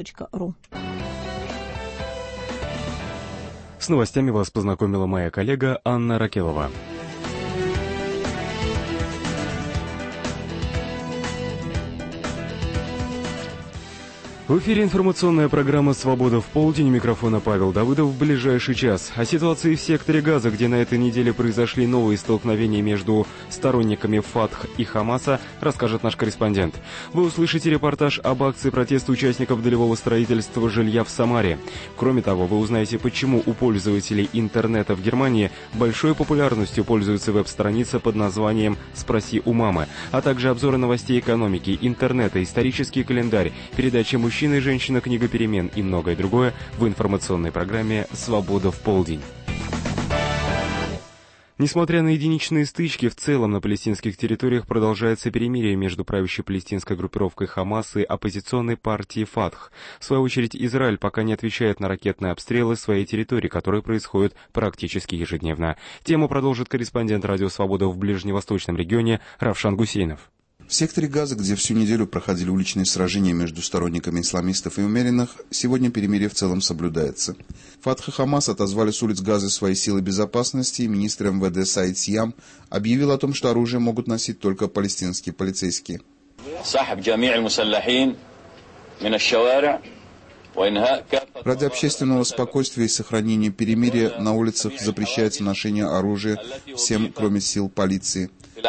kp.ru. С новостями вас познакомила моя коллега Анна Ракелова. В эфире информационная программа «Свобода в полдень». У микрофона Павел Давыдов в ближайший час. О ситуации в секторе Газа, где на этой неделе произошли новые столкновения между сторонниками Фатх и Хамаса, расскажет наш корреспондент. Вы услышите репортаж об акции протеста участников долевого строительства жилья в Самаре. Кроме того, вы узнаете, почему у пользователей интернета в Германии большой популярностью пользуется веб-страница под названием «Спроси у мамы», а также обзоры новостей экономики, интернета, исторический календарь, передача «Мужчина и женщина. Книга перемен» и многое другое в информационной программе «Свобода в полдень». Несмотря на единичные стычки, в целом на палестинских территориях продолжается перемирие между правящей палестинской группировкой Хамас и оппозиционной партией Фатх. В свою очередь, Израиль пока не отвечает на ракетные обстрелы своей территории, которые происходят практически ежедневно. Тему продолжит корреспондент «Радио Свобода» в ближневосточном регионе Равшан Гусейнов. В секторе Газа, где всю неделю проходили уличные сражения между сторонниками исламистов и умеренных, сегодня перемирие в целом соблюдается. Фатх и Хамас отозвали с улиц Газы свои силы безопасности, и министр МВД Саид Сиям объявил о том, что оружие могут носить только палестинские полицейские. Ради общественного спокойствия и сохранения перемирия на улицах запрещается ношение оружия всем, кроме сил полиции.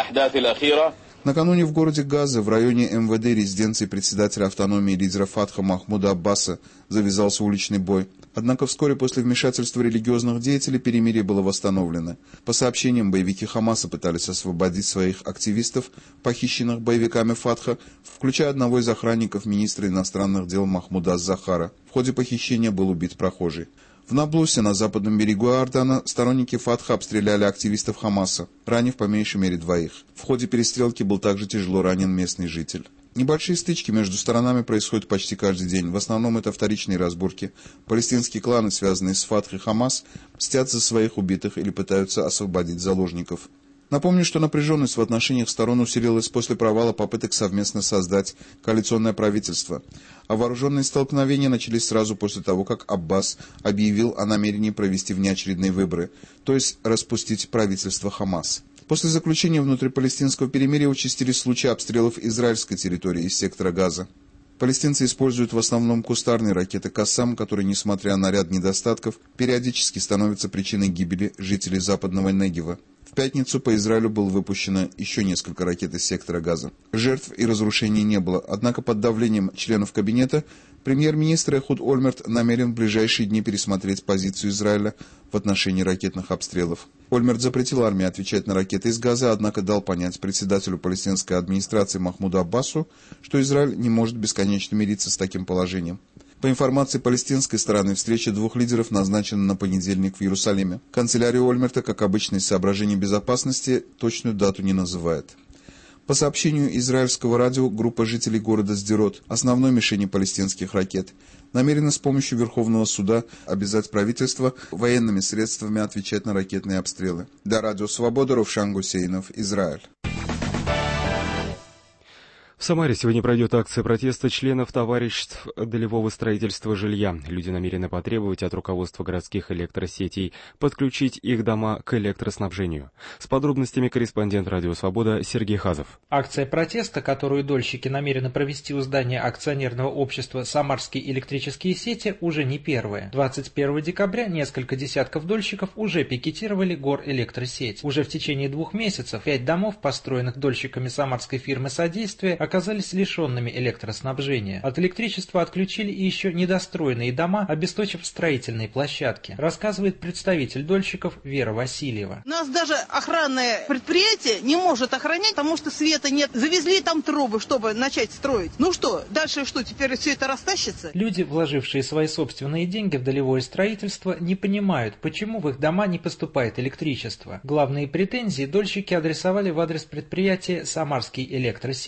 Накануне в городе Газа, в районе МВД резиденции председателя автономии лидера Фатха Махмуда Аббаса, завязался уличный бой. Однако вскоре после вмешательства религиозных деятелей перемирие было восстановлено. По сообщениям, боевики Хамаса пытались освободить своих активистов, похищенных боевиками Фатха, включая одного из охранников министра иностранных дел Махмуда Захара. В ходе похищения был убит прохожий. В Наблусе, на западном берегу Иордана, сторонники Фатха обстреляли активистов Хамаса, ранив по меньшей мере 2. В ходе перестрелки был также тяжело ранен местный житель. Небольшие стычки между сторонами происходят почти каждый день. В основном это вторичные разборки. Палестинские кланы, связанные с Фатх и Хамас, мстят за своих убитых или пытаются освободить заложников. Напомню, что напряженность в отношениях сторон усилилась после провала попыток совместно создать коалиционное правительство. А вооруженные столкновения начались сразу после того, как Аббас объявил о намерении провести внеочередные выборы, то есть распустить правительство Хамас. После заключения внутрипалестинского перемирия участились случаи обстрелов израильской территории из сектора Газа. Палестинцы используют в основном кустарные ракеты «Кассам», которые, несмотря на ряд недостатков, периодически становятся причиной гибели жителей западного Негева. В пятницу по Израилю было выпущено еще несколько ракет из сектора Газа. Жертв и разрушений не было, однако под давлением членов кабинета премьер-министр Эхуд Ольмерт намерен в ближайшие дни пересмотреть позицию Израиля в отношении ракетных обстрелов. Ольмерт запретил армии отвечать на ракеты из Газа, однако дал понять председателю палестинской администрации Махмуду Аббасу, что Израиль не может бесконечно мириться с таким положением. По информации палестинской стороны, встреча двух лидеров назначена на понедельник в Иерусалиме. Канцелярия Ольмерта, как обычно из соображений безопасности, точную дату не называет. По сообщению израильского радио, группа жителей города Сдерот, основной мишени палестинских ракет, намерена с помощью Верховного суда обязать правительство военными средствами отвечать на ракетные обстрелы. Для Радио Свобода, Равшан Гусейнов, Израиль. В Самаре сегодня пройдет акция протеста членов товариществ долевого строительства жилья. Люди намерены потребовать от руководства городских электросетей подключить их дома к электроснабжению. С подробностями корреспондент «Радио Свобода» Сергей Хазов. Акция протеста, которую дольщики намерены провести у здания акционерного общества «Самарские электрические сети», уже не первая. 21 декабря несколько десятков дольщиков уже пикетировали Горэлектросеть. Уже в течение 2 месяцев 5 домов, построенных дольщиками самарской фирмы «Содействие», оказались лишенными электроснабжения. От электричества отключили и еще недостроенные дома, обесточив строительные площадки, рассказывает представитель дольщиков Вера Васильева. Нас даже охранное предприятие не может охранять, потому что света нет. Завезли там трубы, чтобы начать строить. Ну что, дальше что, теперь все это растащится? Люди, вложившие свои собственные деньги в долевое строительство, не понимают, почему в их дома не поступает электричество. Главные претензии дольщики адресовали в адрес предприятия «Самарские электросети». По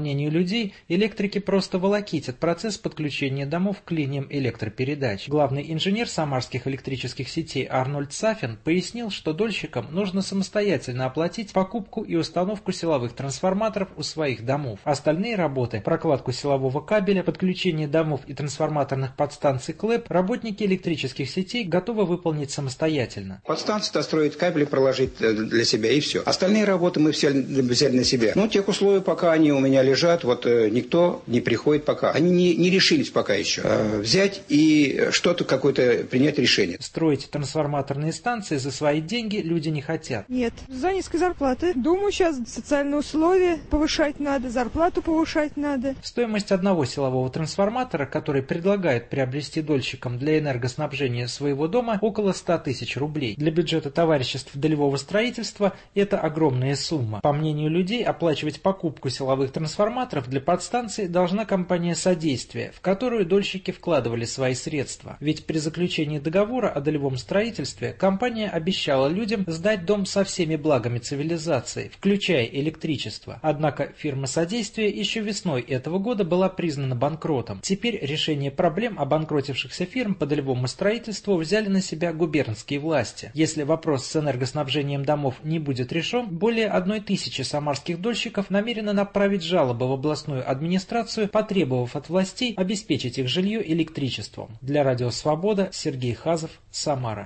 мнению людей, электрики просто волокитят процесс подключения домов к линиям электропередач. Главный инженер самарских электрических сетей Арнольд Сафин пояснил, что дольщикам нужно самостоятельно оплатить покупку и установку силовых трансформаторов у своих домов. Остальные работы – прокладку силового кабеля, подключение домов и трансформаторных подстанций КЛЭП – работники электрических сетей готовы выполнить самостоятельно. Подстанцию строить, кабели проложить для себя и все. Остальные работы мы взяли на себя. Но тех условий, пока они у меня лежат, вот никто не приходит пока. Они не решились пока еще. Взять и что-то какое-то принять решение. Строить трансформаторные станции за свои деньги люди не хотят. Нет, за низкой зарплаты. Думаю, сейчас социальные условия повышать надо, зарплату повышать надо. Стоимость одного силового трансформатора, который предлагают приобрести дольщикам для энергоснабжения своего дома, около 100 тысяч рублей. Для бюджета товариществ долевого строительства это огромная сумма. По мнению людей, оплачивать покупку силовых трансформаторов для подстанций должна компания «Содействие», в которую дольщики вкладывали свои средства. Ведь при заключении договора о долевом строительстве компания обещала людям сдать дом со всеми благами цивилизации, включая электричество. Однако фирма «Содействие» еще весной этого года была признана банкротом. Теперь решение проблем обанкротившихся фирм по долевому строительству взяли на себя губернские власти. Если вопрос с энергоснабжением домов не будет решен, более 1000 самарских дольщиков намерены направить жалобы в областную администрацию, потребовав от властей обеспечить их жилье электричеством. Для Радио Свобода Сергей Хазов, Самара.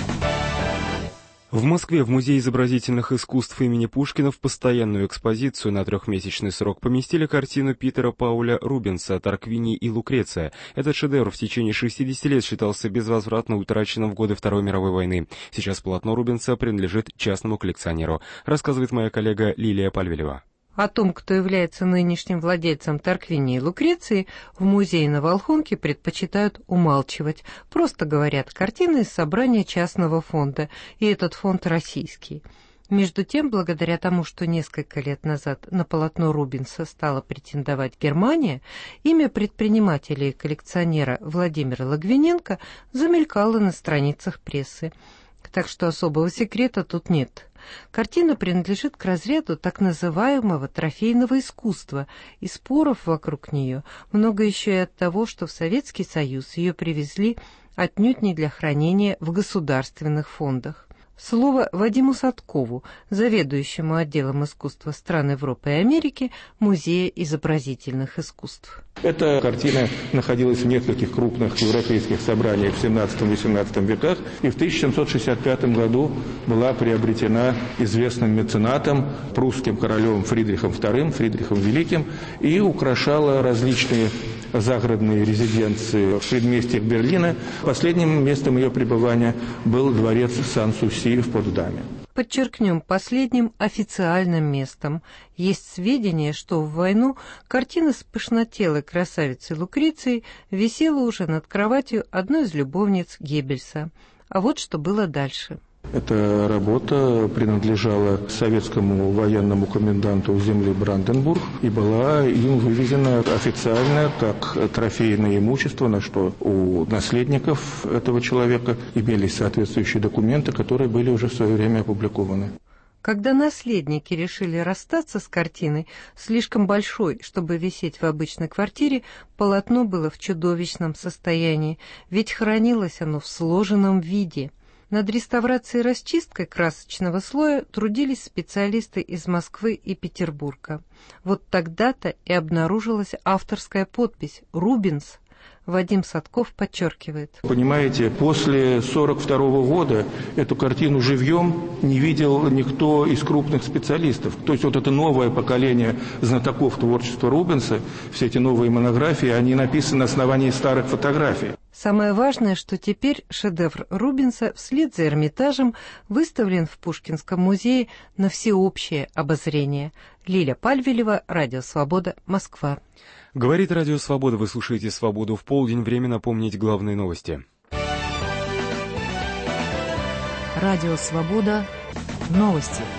В Москве в Музее изобразительных искусств имени Пушкина в постоянную экспозицию на 3-месячный срок поместили картину Питера Пауля Рубенса «Тарквиний и Лукреция». Этот шедевр в течение 60 лет считался безвозвратно утраченным в годы Второй мировой войны. Сейчас полотно Рубенса принадлежит частному коллекционеру, рассказывает моя коллега Лилия Пальвелева. О том, кто является нынешним владельцем Тарквинии и Лукреции, в музее на Волхонке предпочитают умалчивать. Просто говорят, картина из собрания частного фонда, и этот фонд российский. Между тем, благодаря тому, что несколько лет назад на полотно Рубенса стала претендовать Германия, имя предпринимателя и коллекционера Владимира Логвиненко замелькало на страницах прессы. Так что особого секрета тут нет. Картина принадлежит к разряду так называемого трофейного искусства, и споров вокруг нее много еще и от того, что в Советский Союз ее привезли отнюдь не для хранения в государственных фондах. Слово Вадиму Садкову, заведующему отделом искусства стран Европы и Америки Музея изобразительных искусств. Эта картина находилась в нескольких крупных европейских собраниях в 17-18 веках и в 1765 году была приобретена известным меценатом, прусским королем Фридрихом II, Фридрихом Великим, и украшала различные загородные резиденции в предместьях Берлина. Последним местом ее пребывания был дворец Сан-Суси в Потсдаме. Подчеркнем, последним официальным местом. Есть сведения, что в войну картина с пышнотелой красавицей Лукрецией висела уже над кроватью одной из любовниц Геббельса. А вот что было дальше. Эта работа принадлежала советскому военному коменданту земли Бранденбург и была им вывезена официально как трофейное имущество, на что у наследников этого человека имелись соответствующие документы, которые были уже в свое время опубликованы. Когда наследники решили расстаться с картиной, слишком большой, чтобы висеть в обычной квартире, полотно было в чудовищном состоянии, ведь хранилось оно в сложенном виде. Над реставрацией и расчисткой красочного слоя трудились специалисты из Москвы и Петербурга. Вот тогда-то и обнаружилась авторская подпись «Рубенс». Вадим Садков подчеркивает. Понимаете, после 1942 года эту картину живьем не видел никто из крупных специалистов. То есть вот это новое поколение знатоков творчества Рубенса, все эти новые монографии, они написаны на основании старых фотографий. Самое важное, что теперь шедевр Рубенса вслед за Эрмитажем выставлен в Пушкинском музее на всеобщее обозрение. Лиля Пальвелева, Радио Свобода, Москва. Говорит Радио Свобода, вы слушаете «Свободу в полдень». Время напомнить главные новости. Радио Свобода. Новости.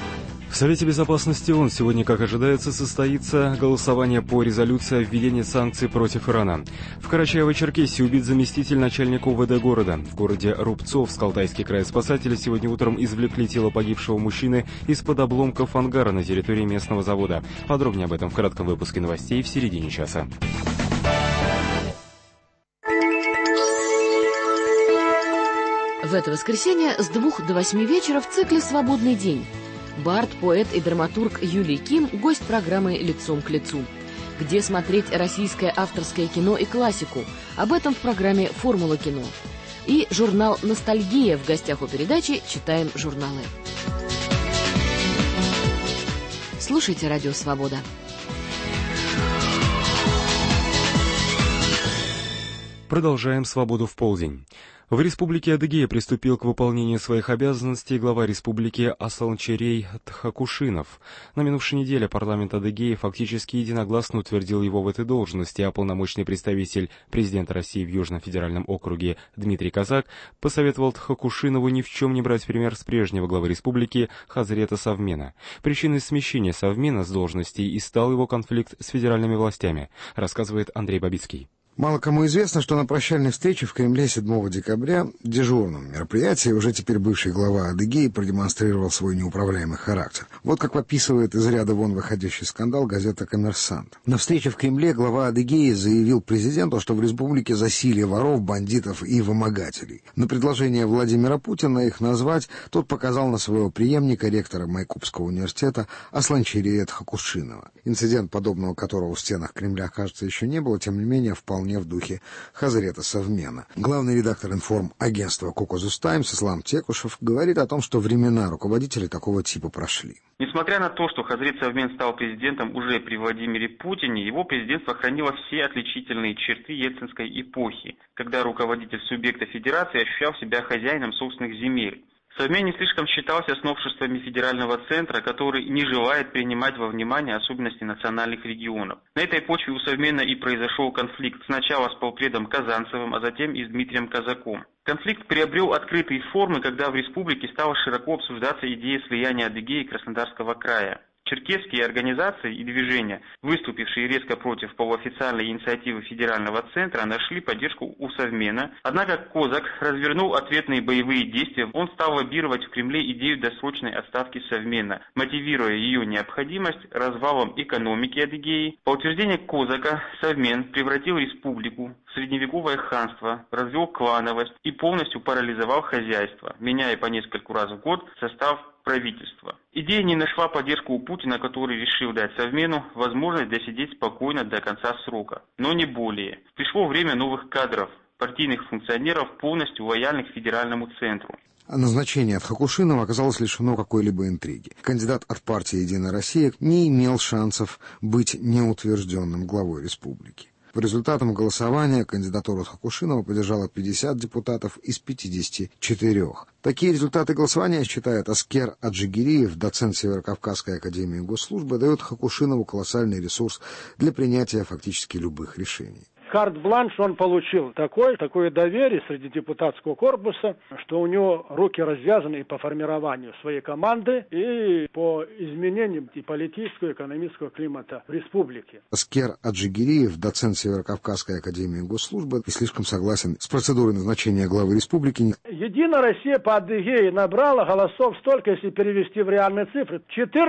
В Совете Безопасности ООН сегодня, как ожидается, состоится голосование по резолюции о введении санкций против Ирана. В Карачаево-Черкесии убит заместитель начальника УВД города. В городе Рубцовск, Алтайский край, спасатели сегодня утром извлекли тело погибшего мужчины из-под обломков ангара на территории местного завода. Подробнее об этом в кратком выпуске новостей в середине часа. В это воскресенье с 2 до 8 вечера в цикле «Свободный день». Бард, поэт и драматург Юлий Ким – гость программы «Лицом к лицу». Где смотреть российское авторское кино и классику? Об этом в программе «Формула кино». И журнал «Ностальгия» в гостях у передачи «Читаем журналы». Слушайте «Радио Свобода». Продолжаем «Свободу в полдень». В Республике Адыгея приступил к выполнению своих обязанностей глава республики Асалнчерей Тхакушинов. На минувшей неделе парламент Адыгеи фактически единогласно утвердил его в этой должности, а полномочный представитель президента России в Южном федеральном округе Дмитрий Казак посоветовал Тхакушинову ни в чем не брать пример с прежнего главы республики Хазрета Совмена. Причиной смещения Совмена с должности и стал его конфликт с федеральными властями, рассказывает Андрей Бабицкий. Мало кому известно, что на прощальной встрече в Кремле 7 декабря, дежурном мероприятии, уже теперь бывший глава Адыгеи продемонстрировал свой неуправляемый характер. Вот как описывает из ряда вон выходящий скандал газета «Коммерсант». На встрече в Кремле глава Адыгеи заявил президенту, что в республике засилье воров, бандитов и вымогателей. На предложение Владимира Путина их назвать тот показал на своего преемника, ректора Майкопского университета Асланчерея Тхакушинова. Инцидент, подобного которого в стенах Кремля, кажется, еще не было, тем не менее, вполне в духе Хазрета Совмена. Главный редактор информагентства «Кокозус Таймс» Ислам Текушев говорит о том, что времена руководителей такого типа прошли. Несмотря на то, что Хазрет Совмен стал президентом уже при Владимире Путине, его президентство хранило все отличительные черты ельцинской эпохи, когда руководитель субъекта федерации ощущал себя хозяином собственных земель. Совмен не слишком считался с новшествами федерального центра, который не желает принимать во внимание особенности национальных регионов. На этой почве у Совмена и произошел конфликт сначала с полпредом Казанцевым, а затем и с Дмитрием Казаком. Конфликт приобрел открытые формы, когда в республике стала широко обсуждаться идея слияния Адыгеи и Краснодарского края. Черкесские организации и движения, выступившие резко против полуофициальной инициативы федерального центра, нашли поддержку у Совмена. Однако Козак развернул ответные боевые действия. Он стал лоббировать в Кремле идею досрочной отставки Совмена, мотивируя ее необходимость развалом экономики Адыгеи. По утверждению Козака, Совмен превратил республику в средневековое ханство, развел клановость и полностью парализовал хозяйство, меняя по нескольку раз в год состав правительства. Идея не нашла поддержку у Путина, который решил дать Совмену возможность досидеть спокойно до конца срока, но не более. Пришло время новых кадров, партийных функционеров, полностью лояльных федеральному центру. Назначение Тхакушинова оказалось лишено какой-либо интриги. Кандидат от партии «Единая Россия» не имел шансов быть неутвержденным главой республики. По результатам голосования кандидатуру Тхакушинова поддержало 50 депутатов из 54. Такие результаты голосования, считает Аскер Аджигириев, доцент Северокавказской академии госслужбы, дают Тхакушинову колоссальный ресурс для принятия фактически любых решений. Карт-бланш он получил такое доверие среди депутатского корпуса, что у него руки развязаны и по формированию своей команды, и по изменениям и политического, и экономического климата в республике. Аскер Аджигириев, доцент Северокавказской академии госслужбы, не слишком согласен с процедурой назначения главы республики. Единая Россия по Адыгее набрала голосов столько, если перевести в реальные цифры.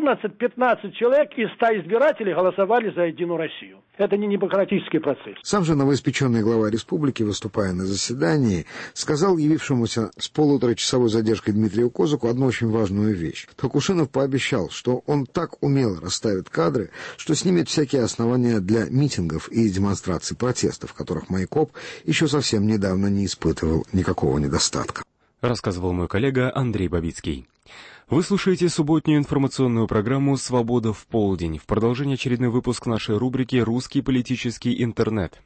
14-15 человек из 100 избирателей голосовали за Единую Россию. Это не демократический процесс. Сам же новоиспеченный глава республики, выступая на заседании, сказал явившемуся с полуторачасовой задержкой Дмитрию Козаку одну очень важную вещь. Тхакушинов пообещал, что он так умело расставит кадры, что снимет всякие основания для митингов и демонстраций протестов, в которых Майкоп еще совсем недавно не испытывал никакого недостатка. Рассказывал мой коллега Андрей Бабицкий. Вы слушаете субботнюю информационную программу «Свобода в полдень». В продолжение очередной выпуск нашей рубрики «Русский политический интернет».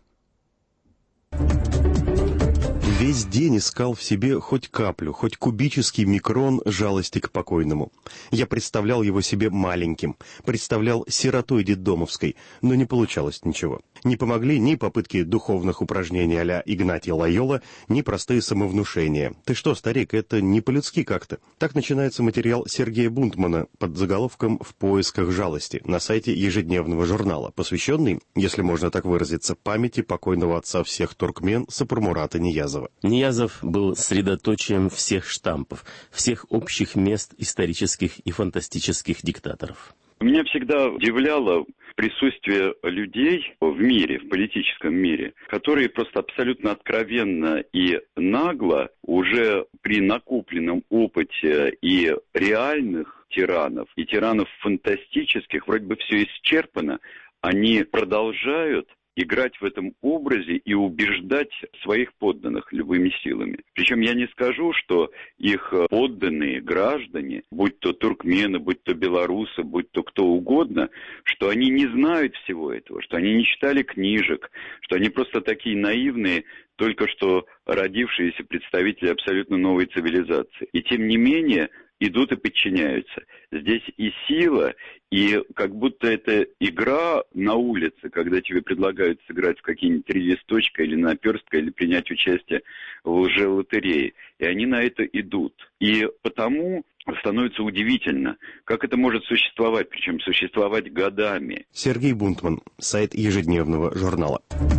Весь день искал в себе хоть каплю, хоть кубический микрон жалости к покойному. Я представлял его себе маленьким, представлял сиротой детдомовской, но не получалось ничего. Не помогли ни попытки духовных упражнений а-ля Игнатий Лойола, ни простые самовнушения. «Ты что, старик, это не по-людски как-то». Так начинается материал Сергея Бунтмана под заголовком «В поисках жалости» на сайте ежедневного журнала, посвященный, если можно так выразиться, памяти покойного отца всех туркмен Сапармурата Ниязова. Ниязов был средоточием всех штампов, всех общих мест исторических и фантастических диктаторов. Меня всегда удивляло присутствие людей в мире, в политическом мире, которые просто абсолютно откровенно и нагло уже при накопленном опыте и реальных тиранов, и тиранов фантастических, вроде бы все исчерпано, они продолжают играть в этом образе и убеждать своих подданных любыми силами. Причем я не скажу, что их подданные граждане, будь то туркмены, будь то белорусы, будь то кто угодно, что они не знают всего этого, что они не читали книжек, что они просто такие наивные, только что родившиеся представители абсолютно новой цивилизации. И тем не менее идут и подчиняются. Здесь и сила, и как будто это игра на улице, когда тебе предлагают сыграть в какие-нибудь 3 листочка или наперстка, или принять участие в лжелотерее. И они на это идут. И потому становится удивительно, как это может существовать, причем существовать годами. Сергей Бунтман, сайт ежедневного журнала.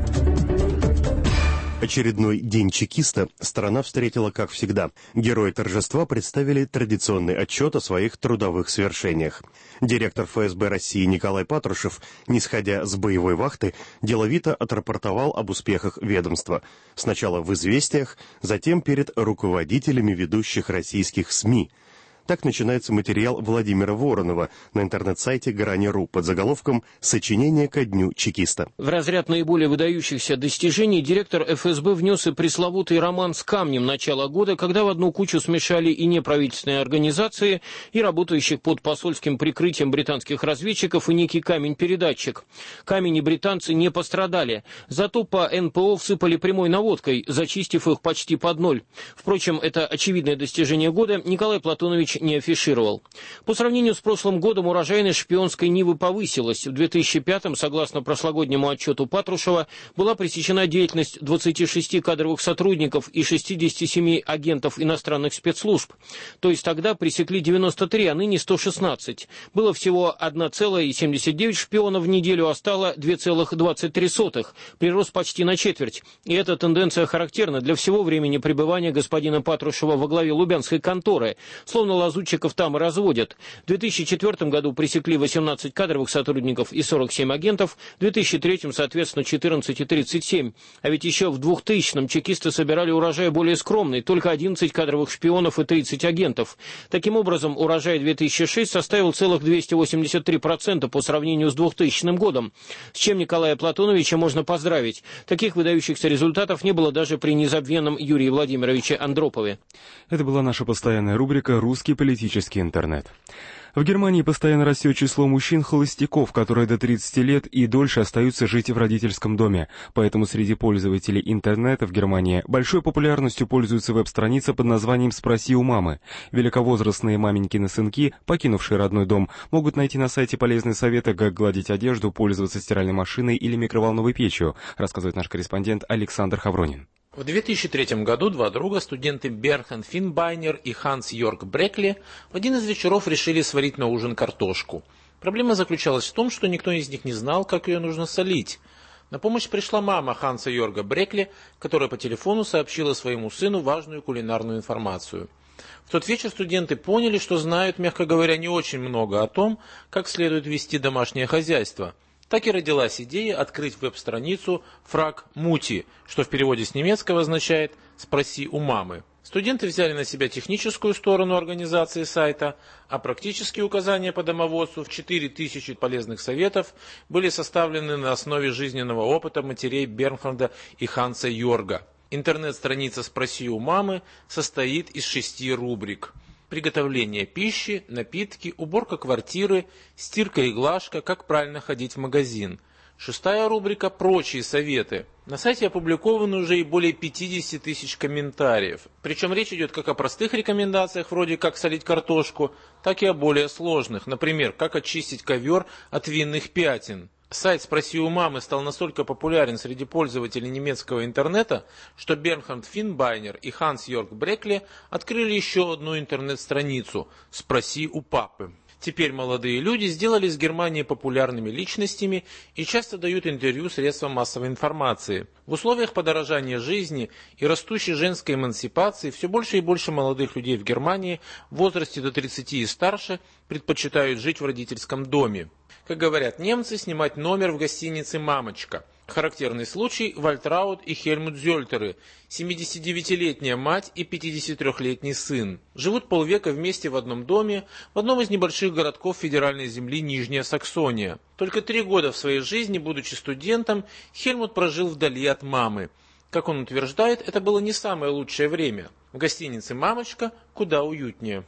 Очередной день чекиста страна встретила, как всегда. Герои торжества представили традиционный отчет о своих трудовых свершениях. Директор ФСБ России Николай Патрушев, не сходя с боевой вахты, деловито отрапортовал об успехах ведомства. Сначала в «Известиях», затем перед руководителями ведущих российских СМИ. Так начинается материал Владимира Воронова на интернет-сайте Грани.ру под заголовком «Сочинение ко дню чекиста». В разряд наиболее выдающихся достижений директор ФСБ внес и пресловутый роман с камнем начала года, когда в одну кучу смешали и неправительственные организации, и работающих под посольским прикрытием британских разведчиков, и некий камень-передатчик. Камень и британцы не пострадали, зато по НПО всыпали прямой наводкой, зачистив их почти под ноль. Впрочем, это очевидное достижение года Николай Платонович не афишировал. По сравнению с прошлым годом урожайность шпионской нивы повысилась. В 2005-м, согласно прошлогоднему отчету Патрушева, была пресечена деятельность 26 кадровых сотрудников и 67 агентов иностранных спецслужб. То есть тогда пресекли 93, а ныне 116. Было всего 1,79 шпиона в неделю, а стало 2,23. Прирост почти на четверть. И эта тенденция характерна для всего времени пребывания господина Патрушева во главе лубянской конторы. Словно лазутчиков там и разводят. В 2004 году пресекли 18 кадровых сотрудников и 47 агентов, в 2003 соответственно 14 и 37. А ведь еще в 2000-м чекисты собирали урожай более скромный, только 11 кадровых шпионов и 30 агентов. Таким образом, урожай 2006 составил целых 283% по сравнению с 2000 годом, с чем Николая Платоновича можно поздравить. Таких выдающихся результатов не было даже при незабвенном Юрии Владимировиче Андропове. Это была наша постоянная рубрика «Русский политический интернет». В Германии постоянно растет число мужчин-холостяков, которые до 30 лет и дольше остаются жить в родительском доме. Поэтому среди пользователей интернета в Германии большой популярностью пользуется веб-страница под названием «Спроси у мамы». Великовозрастные маменькины-сынки, покинувшие родной дом, могут найти на сайте полезные советы, как гладить одежду, пользоваться стиральной машиной или микроволновой печью, рассказывает наш корреспондент Александр Хавронин. В 2003 году два друга, студенты Берхан Финбайнер и Ханс-Йорг Брекли, в один из вечеров решили сварить на ужин картошку. Проблема заключалась в том, что никто из них не знал, как ее нужно солить. На помощь пришла мама Ханса-Йорга Брекли, которая по телефону сообщила своему сыну важную кулинарную информацию. В тот вечер студенты поняли, что знают, мягко говоря, не очень много о том, как следует вести домашнее хозяйство. Так и родилась идея открыть веб-страницу «Фраг Мути», что в переводе с немецкого означает «спроси у мамы». Студенты взяли на себя техническую сторону организации сайта, а практические указания по домоводству в 4000 полезных советов были составлены на основе жизненного опыта матерей Бернхарда и Ханса Йорга. Интернет-страница «Спроси у мамы» состоит из 6 рубрик. Приготовление пищи, напитки, уборка квартиры, стирка и глажка, как правильно ходить в магазин. 6-я рубрика «Прочие советы». На сайте опубликованы уже и более 50 тысяч комментариев. Причем речь идет как о простых рекомендациях, вроде как солить картошку, так и о более сложных. Например, как очистить ковер от винных пятен. Сайт «Спроси у мамы» стал настолько популярен среди пользователей немецкого интернета, что Бернхард Финбайнер и Ханс-Йорг Брекле открыли еще одну интернет-страницу «Спроси у папы». Теперь молодые люди сделались в Германии популярными личностями и часто дают интервью средствам массовой информации. В условиях подорожания жизни и растущей женской эмансипации все больше и больше молодых людей в Германии в возрасте до 30 и старше предпочитают жить в родительском доме. Как говорят немцы, снимать номер в гостинице «Мамочка». Характерный случай – Вальтраут и Хельмут Зёльтеры, 79-летняя мать и 53-летний сын. Живут полвека вместе в одном доме, в одном из небольших городков федеральной земли Нижняя Саксония. Только 3 года в своей жизни, будучи студентом, Хельмут прожил вдали от мамы. Как он утверждает, это было не самое лучшее время. В гостинице «Мамочка» куда уютнее.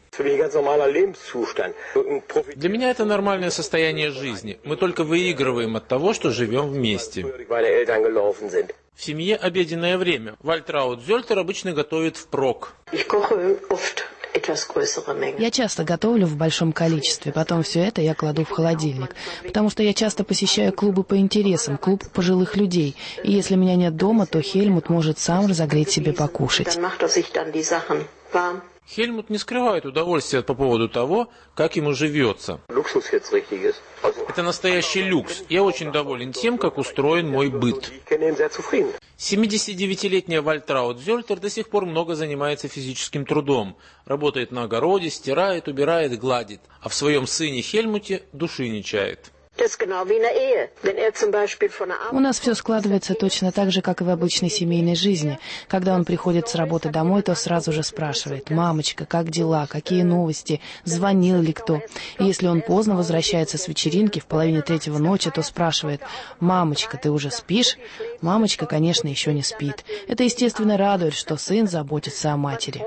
Для меня это нормальное состояние жизни. Мы только выигрываем от того, что живем вместе. В семье обеденное время. Вальтраут Зёльтер обычно готовит впрок. Я часто готовлю в большом количестве, потом все это я кладу в холодильник, потому что я часто посещаю клубы по интересам, клуб пожилых людей, и если меня нет дома, то Хельмут может сам разогреть себе покушать. Хельмут не скрывает удовольствия по поводу того, как ему живется. Это настоящий люкс. Я очень доволен тем, как устроен мой быт. 79-летняя Вальтраут Зёльтер до сих пор много занимается физическим трудом. Работает на огороде, стирает, убирает, гладит. А в своем сыне Хельмуте души не чает. У нас все складывается точно так же, как и в обычной семейной жизни. Когда он приходит с работы домой, то сразу же спрашивает: «Мамочка, как дела? Какие новости? Звонил ли кто?» И если он поздно возвращается с вечеринки в половине 3-го ночи, то спрашивает: «Мамочка, ты уже спишь?» Мамочка, конечно, еще не спит. Это, естественно, радует, что сын заботится о матери.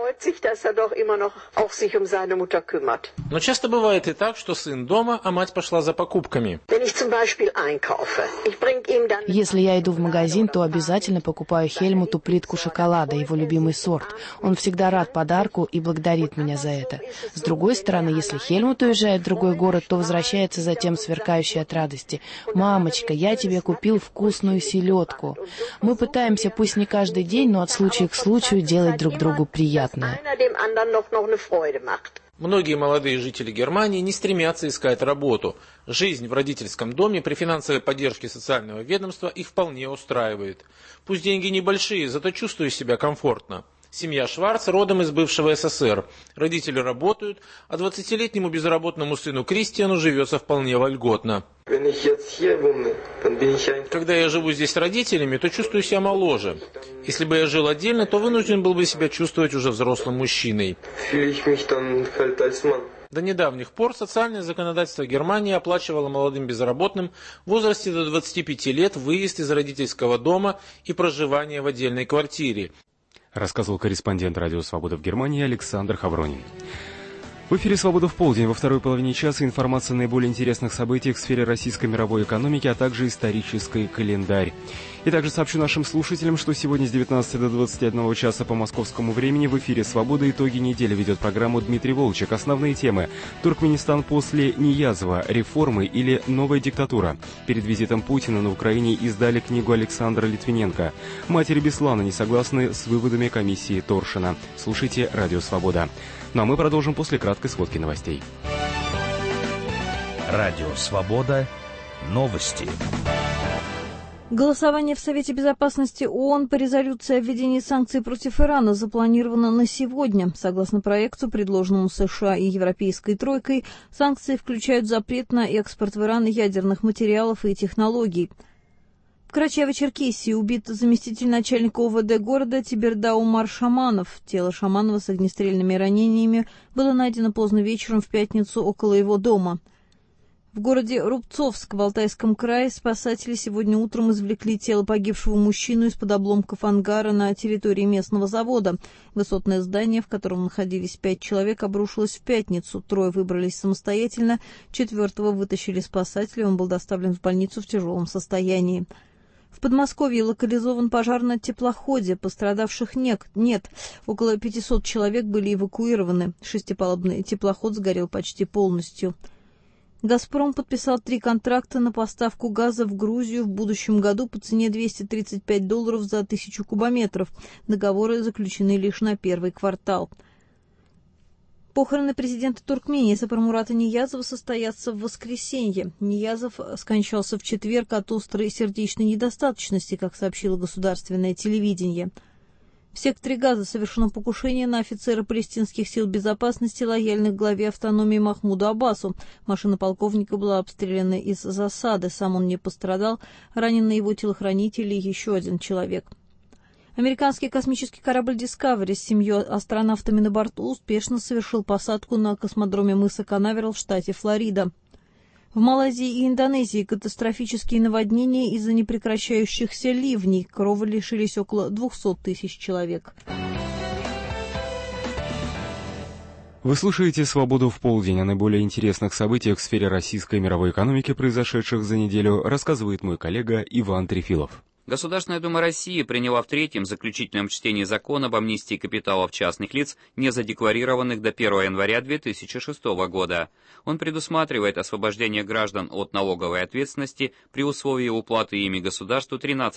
Но часто бывает и так, что сын дома, а мать пошла за покупками. Если я иду в магазин, то обязательно покупаю Хельмуту плитку шоколада, его любимый сорт. Он всегда рад подарку и благодарит меня за это. С другой стороны, если Хельмут уезжает в другой город, то возвращается затем сверкающий от радости: «Мамочка, я тебе купил вкусную селедку». Мы пытаемся, пусть не каждый день, но от случая к случаю делать друг другу приятное. Многие молодые жители Германии не стремятся искать работу. Жизнь в родительском доме при финансовой поддержке социального ведомства их вполне устраивает. Пусть деньги небольшие, зато чувствую себя комфортно. Семья Шварц родом из бывшего СССР. Родители работают, а 20-летнему безработному сыну Кристиану живется вполне вольготно. Когда я живу здесь с родителями, то чувствую себя моложе. Если бы я жил отдельно, то вынужден был бы себя чувствовать уже взрослым мужчиной. До недавних пор социальное законодательство Германии оплачивало молодым безработным в возрасте до 25 лет выезд из родительского дома и проживание в отдельной квартире. Рассказывал корреспондент «Радио Свобода» в Германии Александр Хавронин. В эфире «Свобода в полдень». Во второй половине часа информация о наиболее интересных событиях в сфере российской мировой экономики, а также исторический календарь. И также сообщу нашим слушателям, что сегодня с 19 до 21 часа по московскому времени в эфире «Свобода. Итоги недели» ведет программу Дмитрий Волчек. Основные темы: Туркменистан после Ниязова, реформы или новая диктатура. Перед визитом Путина на Украине издали книгу Александра Литвиненко. Матери Беслана не согласны с выводами комиссии Торшина. Слушайте «Радио Свобода». Ну а мы продолжим после краткой сводки новостей. Радио Свобода. Новости. Голосование в Совете Безопасности ООН по резолюции о введении санкций против Ирана запланировано на сегодня. Согласно проекту, предложенному США и Европейской тройкой, санкции включают запрет на экспорт в Иран ядерных материалов и технологий. В Карачаево-Черкесии убит заместитель начальника ОВД города Тиберда Умар Шаманов. Тело Шаманова с огнестрельными ранениями было найдено поздно вечером в пятницу около его дома. В городе Рубцовск в Алтайском крае спасатели сегодня утром извлекли тело погибшего мужчину из-под обломков ангара на территории местного завода. Высотное здание, в котором находились 5 человек, обрушилось в пятницу. 3 выбрались самостоятельно, 4-го вытащили спасатели, он был доставлен в больницу в тяжелом состоянии. В Подмосковье локализован пожар на теплоходе. Пострадавших нет. Около 500 человек были эвакуированы. 6-палубный теплоход сгорел почти полностью. «Газпром» подписал 3 контракта на поставку газа в Грузию в будущем году по цене $235 за 1000 кубометров. Договоры заключены лишь на первый квартал. Похороны президента Туркмении Сапармурата Ниязова состоятся в воскресенье. Ниязов скончался в четверг от острой сердечной недостаточности, как сообщило государственное телевидение. В секторе Газа совершено покушение на офицера палестинских сил безопасности, лояльных главе автономии Махмуду Аббасу. Машина полковника была обстреляна из засады, сам он не пострадал, ранен его телохранитель и еще один человек. Американский космический корабль «Дискавери» с 7 астронавтами на борту успешно совершил посадку на космодроме мыса Канаверал в штате Флорида. В Малайзии и Индонезии катастрофические наводнения из-за непрекращающихся ливней. Кровы лишились около 200 тысяч человек. Вы слушаете «Свободу в полдень». О наиболее интересных событиях в сфере российской и мировой экономики, произошедших за неделю, рассказывает мой коллега Иван Трефилов. Государственная Дума России приняла в третьем заключительном чтении закон об амнистии капиталов частных лиц, не задекларированных до 1 января 2006 года. Он предусматривает освобождение граждан от налоговой ответственности при условии уплаты ими государству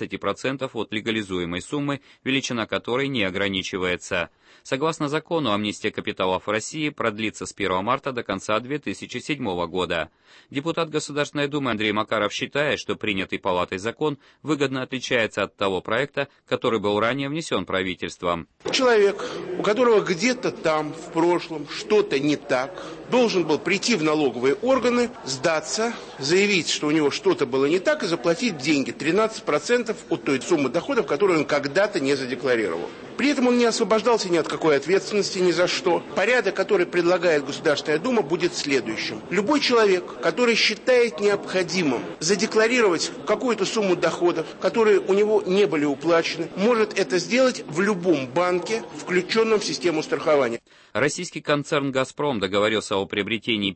13% от легализуемой суммы, величина которой не ограничивается. Согласно закону, амнистия капиталов в России продлится с 1 марта до конца 2007 года. Депутат Государственной Думы Андрей Макаров считает, что принятый Палатой закон выгодно отличается от того проекта, который был ранее внесен правительством. Человек, у которого где-то там в прошлом что-то не так, должен был прийти в налоговые органы, сдаться, заявить, что у него что-то было не так, и заплатить деньги, 13% от той суммы доходов, которую он когда-то не задекларировал. При этом он не освобождался ни от какой ответственности, ни за что. Порядок, который предлагает Государственная Дума, будет следующим. Любой человек, который считает необходимым задекларировать какую-то сумму доходов, которые у него не были уплачены, может это сделать в любом банке, включенном в систему страхования. Российский концерн «Газпром» договорился о приобретении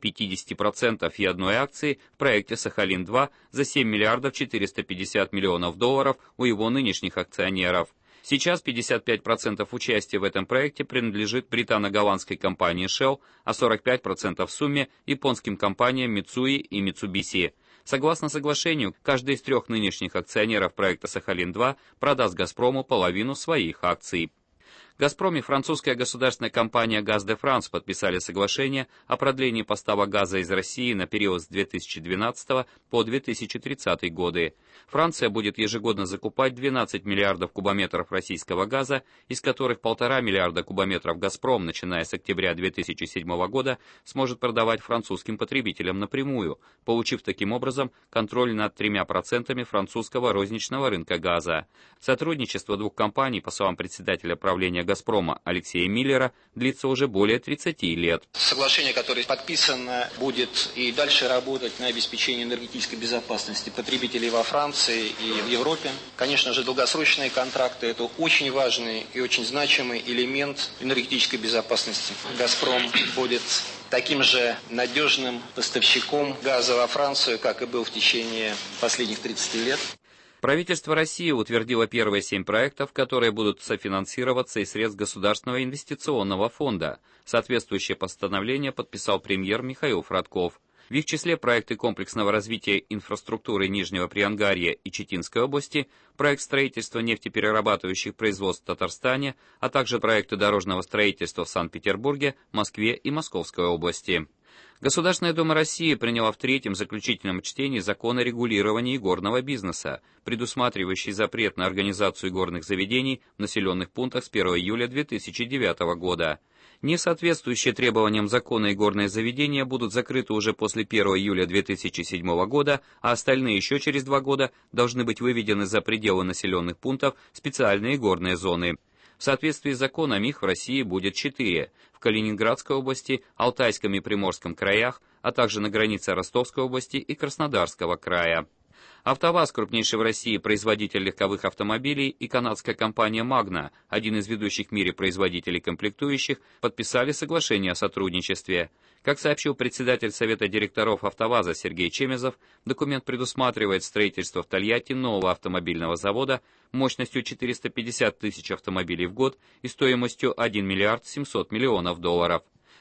50% и одной акции в проекте «Сахалин-2» за 7 миллиардов 450 миллионов долларов у его нынешних акционеров. Сейчас 55% участия в этом проекте принадлежит британо-голландской компании Shell, а 45% в сумме японским компаниям Mitsui и Mitsubishi. Согласно соглашению, каждый из 3 нынешних акционеров проекта «Сахалин-2» продаст «Газпрому» половину своих акций. «Газпром» и французская государственная компания «Газ де Франс» подписали соглашение о продлении поставок газа из России на период с 2012 по 2030 годы. Франция будет ежегодно закупать 12 миллиардов кубометров российского газа, из которых 1,5 миллиарда кубометров «Газпром», начиная с октября 2007 года, сможет продавать французским потребителям напрямую, получив таким образом контроль над 3% французского розничного рынка газа. Сотрудничество 2 компаний, по словам председателя правления «Газпрома» Алексея Миллера, длится уже более 30 лет. Соглашение, которое подписано, будет и дальше работать на обеспечение энергетической безопасности потребителей во Франции и в Европе. Конечно же, долгосрочные контракты – это очень важный и очень значимый элемент энергетической безопасности. «Газпром» будет таким же надежным поставщиком газа во Францию, как и был в течение последних 30 лет. Правительство России утвердило первые 7 проектов, которые будут софинансироваться из средств Государственного инвестиционного фонда. Соответствующее постановление подписал премьер Михаил Фродков. В их числе проекты комплексного развития инфраструктуры Нижнего Приангарья и Читинской области, проект строительства нефтеперерабатывающих производств в Татарстане, а также проекты дорожного строительства в Санкт-Петербурге, Москве и Московской области. Государственная Дума России приняла в третьем заключительном чтении закон о регулировании игорного бизнеса, предусматривающий запрет на организацию игорных заведений в населенных пунктах с 1 июля 2009 года. Не соответствующие требованиям закона игорные заведения будут закрыты уже после 1 июля 2007 года, а остальные еще через 2 года должны быть выведены за пределы населенных пунктов в специальные игорные зоны. В соответствии с законом их в России будет 4 – в Калининградской области, Алтайском и Приморском краях, а также на границе Ростовской области и Краснодарского края. АвтоВАЗ, крупнейший в России производитель легковых автомобилей, и канадская компания «Магна», один из ведущих в мире производителей комплектующих, подписали соглашение о сотрудничестве. Как сообщил председатель Совета директоров АвтоВАЗа Сергей Чемезов, документ предусматривает строительство в Тольятти нового автомобильного завода мощностью 450 тысяч автомобилей в год и стоимостью 1 миллиард 700 миллионов долларов.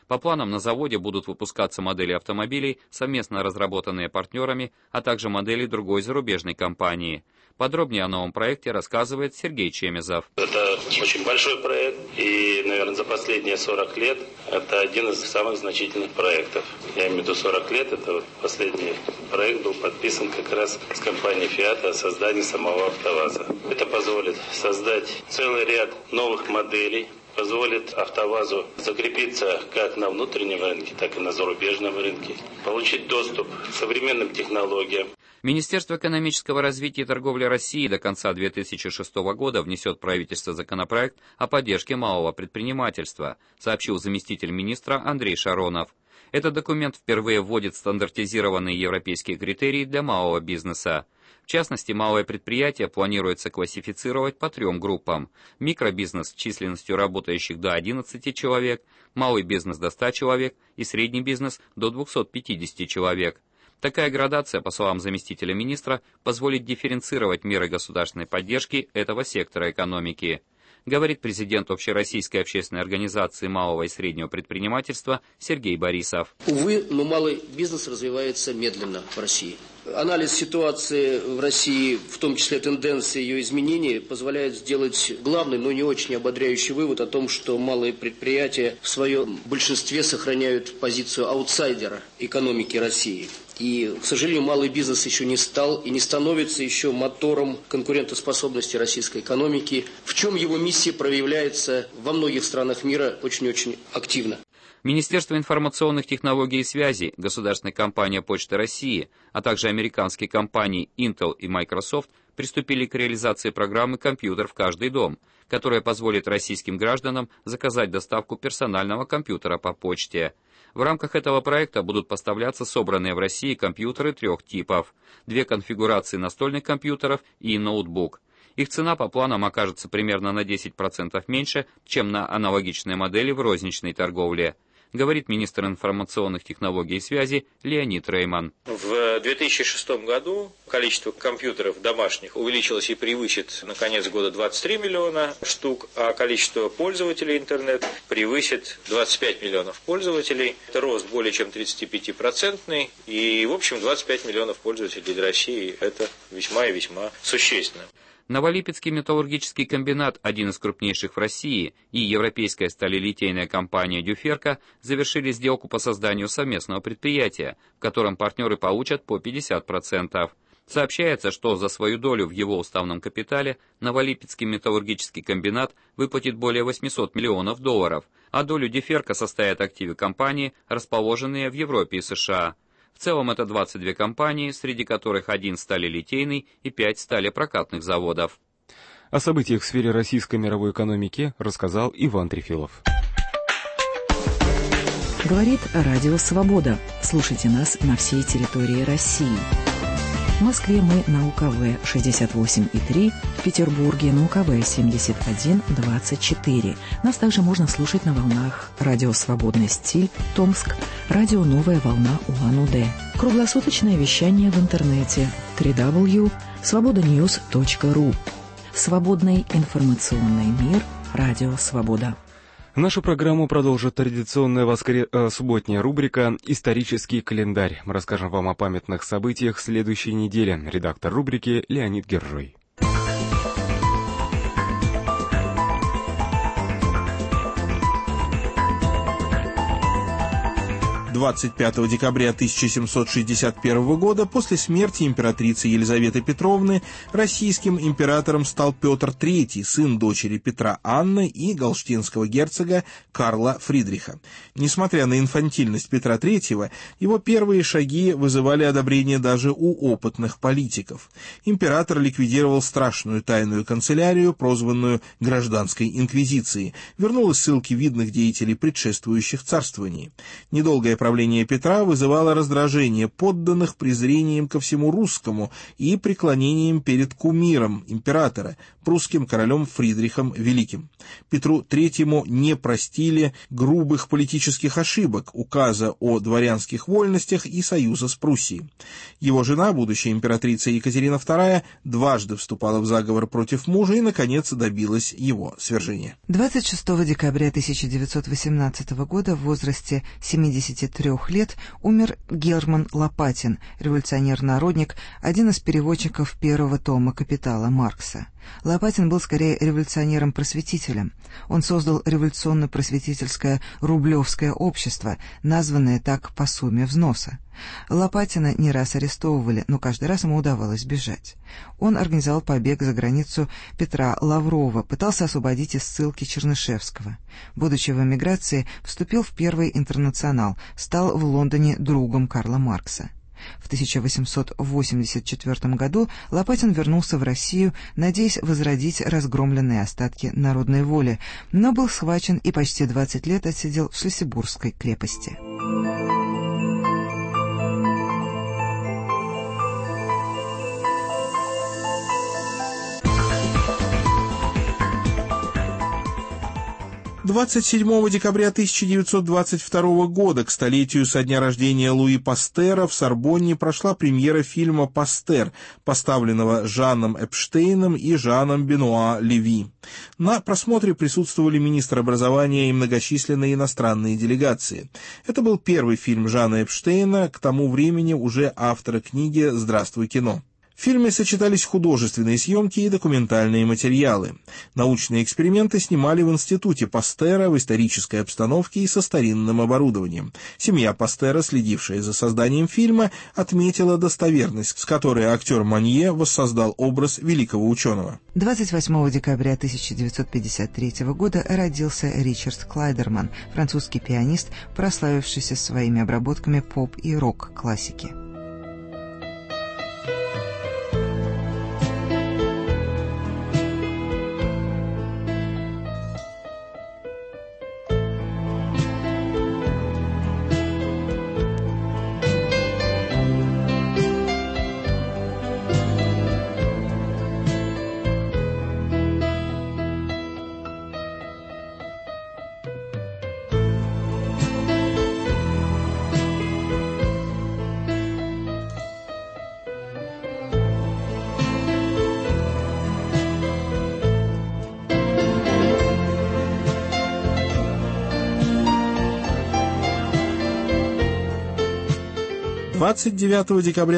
По планам, на заводе будут выпускаться модели автомобилей, совместно разработанные партнерами, а также модели другой зарубежной компании. Подробнее о новом проекте рассказывает Сергей Чемезов. Это очень большой проект, и, наверное, за последние 40 лет это один из самых значительных проектов. Я имею в виду 40 лет, это последний проект был подписан как раз с компанией Fiat о создании самого АвтоВАЗа. Это позволит создать целый ряд новых моделей, позволит АвтоВАЗу закрепиться как на внутреннем рынке, так и на зарубежном рынке, получить доступ к современным технологиям. Министерство экономического развития и торговли России до конца 2006 года внесет в правительство законопроект о поддержке малого предпринимательства, сообщил заместитель министра Андрей Шаронов. Этот документ впервые вводит стандартизированные европейские критерии для малого бизнеса. В частности, малое предприятие планируется классифицировать по 3 группам. Микробизнес с численностью работающих до 11 человек, малый бизнес до 100 человек и средний бизнес до 250 человек. Такая градация, по словам заместителя министра, позволит дифференцировать меры государственной поддержки этого сектора экономики, говорит президент Общероссийской общественной организации малого и среднего предпринимательства Сергей Борисов. Увы, но малый бизнес развивается медленно в России. Анализ ситуации в России, в том числе тенденции ее изменений, позволяет сделать главный, но не очень ободряющий вывод о том, что малые предприятия в своем большинстве сохраняют позицию аутсайдера экономики России. И, к сожалению, малый бизнес еще не стал и не становится еще мотором конкурентоспособности российской экономики, в чем его миссия проявляется во многих странах мира очень-очень активно. Министерство информационных технологий и связи, государственная компания Почта России, а также американские компании Intel и Microsoft приступили к реализации программы «Компьютер в каждый дом», которая позволит российским гражданам заказать доставку персонального компьютера по почте. В рамках этого проекта будут поставляться собранные в России компьютеры 3 типов, 2 конфигурации настольных компьютеров и ноутбук. Их цена по планам окажется примерно на 10% меньше, чем на аналогичные модели в розничной торговле, говорит министр информационных технологий и связи Леонид Рейман. В 2006 году количество компьютеров домашних увеличилось и превысит на конец года 23 миллиона штук, а количество пользователей интернет превысит 25 миллионов пользователей. Это рост более чем 35%, и в общем 25 миллионов пользователей для России это весьма и весьма существенно. Новолипецкий металлургический комбинат, один из крупнейших в России, и европейская сталелитейная компания «Дюферка» завершили сделку по созданию совместного предприятия, в котором партнеры получат по 50%. Сообщается, что за свою долю в его уставном капитале Новолипецкий металлургический комбинат выплатит более 800 миллионов долларов, а долю «Дюферка» составят активы компании, расположенные в Европе и США. В целом это 22 компании, среди которых 1 сталелитейный и 5 сталепрокатных заводов. О событиях в сфере российской мировой экономики рассказал Иван Трефилов. Говорит Радио Свобода. Слушайте нас на всей территории России. В Москве мы на УКВ 68,3, в Петербурге на УКВ 71,24. Нас также можно слушать на волнах Радио Свободный стиль, Томск, Радио Новая волна Улан-Удэ. Круглосуточное вещание в интернете www.svobodanews.ru. Свободный информационный мир. Радио Свобода. Нашу программу продолжит традиционная субботняя рубрика «Исторический календарь». Мы расскажем вам о памятных событиях следующей недели. Редактор рубрики Леонид Гержой. 25 декабря 1761 года, после смерти императрицы Елизаветы Петровны, российским императором стал Петр III, сын дочери Петра Анны и галштинского герцога Карла Фридриха. Несмотря на инфантильность Петра III, его первые шаги вызывали одобрение даже у опытных политиков. Император ликвидировал страшную тайную канцелярию, прозванную Гражданской инквизицией, вернул из ссылки видных деятелей предшествующих царствований. Недолгое правления Петра вызывало раздражение подданных презрением ко всему русскому и преклонением перед кумиром императора, прусским королем Фридрихом Великим. Петру III не простили грубых политических ошибок, указа о дворянских вольностях и союза с Пруссией. Его жена, будущая императрица Екатерина II, дважды вступала в заговор против мужа и, наконец, добилась его свержения. 26 декабря 1918 года в возрасте 73 лет умер Герман Лопатин, революционер-народник, один из переводчиков первого тома «Капитала» Маркса. Лопатин был скорее революционером-просветителем. Он создал революционно-просветительское Рублевское общество, названное так по сумме взноса. Лопатина не раз арестовывали, но каждый раз ему удавалось бежать. Он организовал побег за границу Петра Лаврова, пытался освободить из ссылки Чернышевского. Будучи в эмиграции, вступил в Первый интернационал, стал в Лондоне другом Карла Маркса. В 1884 году Лопатин вернулся в Россию, надеясь возродить разгромленные остатки народной воли, но был схвачен и почти 20 лет отсидел в Шлиссельбургской крепости. «27 декабря 1922 года, к столетию со дня рождения Луи Пастера, в Сорбонне прошла премьера фильма «Пастер», поставленного Жаном Эпштейном и Жаном Бенуа Леви. На просмотре присутствовали министр образования и многочисленные иностранные делегации. Это был первый фильм Жана Эпштейна, к тому времени уже автора книги «Здравствуй, кино». В фильме сочетались художественные съемки и документальные материалы. Научные эксперименты снимали в институте Пастера в исторической обстановке и со старинным оборудованием. Семья Пастера, следившая за созданием фильма, отметила достоверность, с которой актер Манье воссоздал образ великого ученого. 28 декабря 1953 года родился Ричард Клайдерман, французский пианист, прославившийся своими обработками поп- и рок-классики. — 29 декабря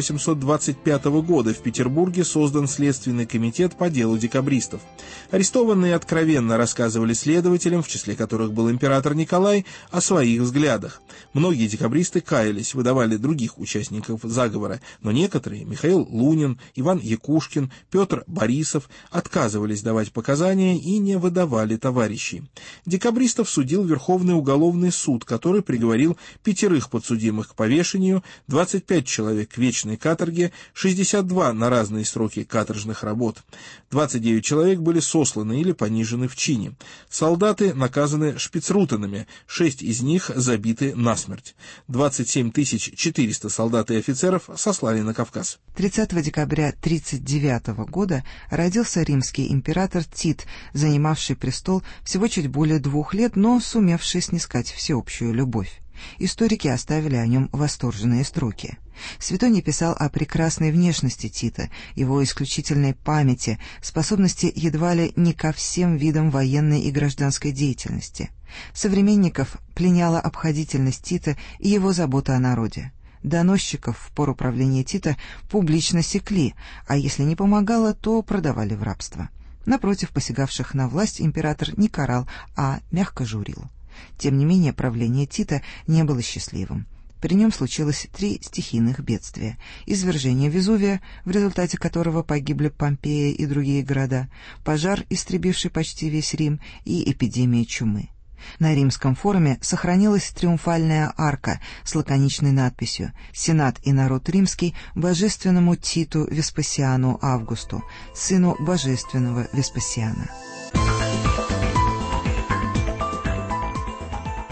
1825 года в Петербурге создан Следственный комитет по делу декабристов. Арестованные откровенно рассказывали следователям, в числе которых был император Николай, о своих взглядах. Многие декабристы каялись, выдавали других участников заговора, но некоторые, Михаил Лунин, Иван Якушкин, Петр Борисов, отказывались давать показания и не выдавали товарищей. Декабристов судил Верховный уголовный суд, который приговорил 5 подсудимых к повешению, 25 человек к вечной каторге, 62 на разные сроки каторжных работ. 29 человек были сосланы или понижены в чине. Солдаты наказаны шпицрутенами, 6 из них забиты насмерть. 27 400 солдат и офицеров сослали на Кавказ. 30 декабря 1939 года родился римский император Тит, занимавший престол всего чуть более 2 лет, но сумевший снискать всеобщую любовь. Историки оставили о нем восторженные строки. Светоний писал о прекрасной внешности Тита, его исключительной памяти, способности едва ли не ко всем видам военной и гражданской деятельности. Современников пленяла обходительность Тита и его забота о народе. Доносчиков в пору правления Тита публично секли, а если не помогало, то продавали в рабство. Напротив, посягавших на власть император не карал, а мягко журил. Тем не менее, правление Тита не было счастливым. При нем случилось 3 стихийных бедствия: извержение Везувия, в результате которого погибли Помпея и другие города, пожар, истребивший почти весь Рим, и эпидемия чумы. На Римском форуме сохранилась триумфальная арка с лаконичной надписью «Сенат и народ римский божественному Титу Веспасиану Августу, сыну божественного Веспасиана».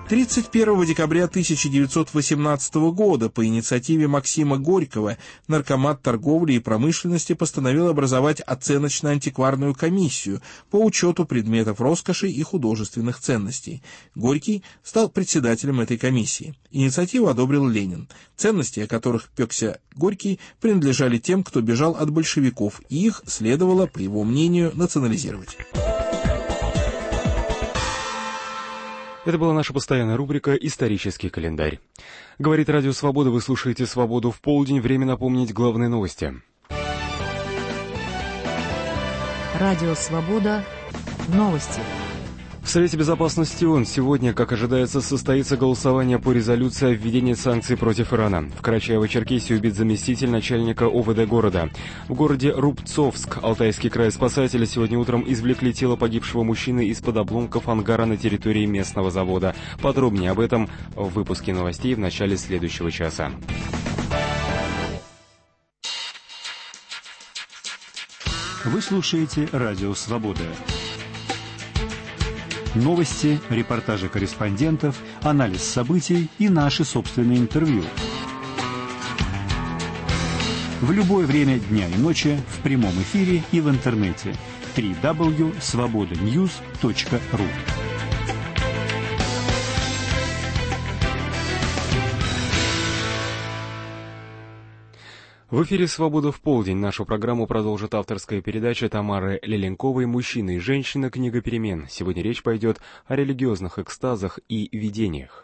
31 декабря 1918 года по инициативе Максима Горького Наркомат торговли и промышленности постановил образовать оценочно-антикварную комиссию по учету предметов роскоши и художественных ценностей. Горький стал председателем этой комиссии. Инициативу одобрил Ленин. Ценности, о которых пекся Горький, принадлежали тем, кто бежал от большевиков, и их следовало, по его мнению, национализировать. Это была наша постоянная рубрика «Исторический календарь». Говорит Радио Свобода, вы слушаете «Свободу в полдень». Время напомнить главные новости. Радио Свобода. Новости. В Совете Безопасности ООН сегодня, как ожидается, состоится голосование по резолюции о введении санкций против Ирана. В Карачаево-Черкесии убит заместитель начальника ОВД города. В городе Рубцовск, Алтайский край, спасатели сегодня утром извлекли тело погибшего мужчины из-под обломков ангара на территории местного завода. Подробнее об этом в выпуске новостей в начале следующего часа. Вы слушаете Радио Свобода. Новости, репортажи корреспондентов, анализ событий и наши собственные интервью. В любое время дня и ночи в прямом эфире и в интернете. www.svobodanews.ru. В эфире «Свобода в полдень». Нашу программу продолжит авторская передача Тамары Леленковой «Мужчина и женщина. Книга перемен». Сегодня речь пойдет о религиозных экстазах и видениях.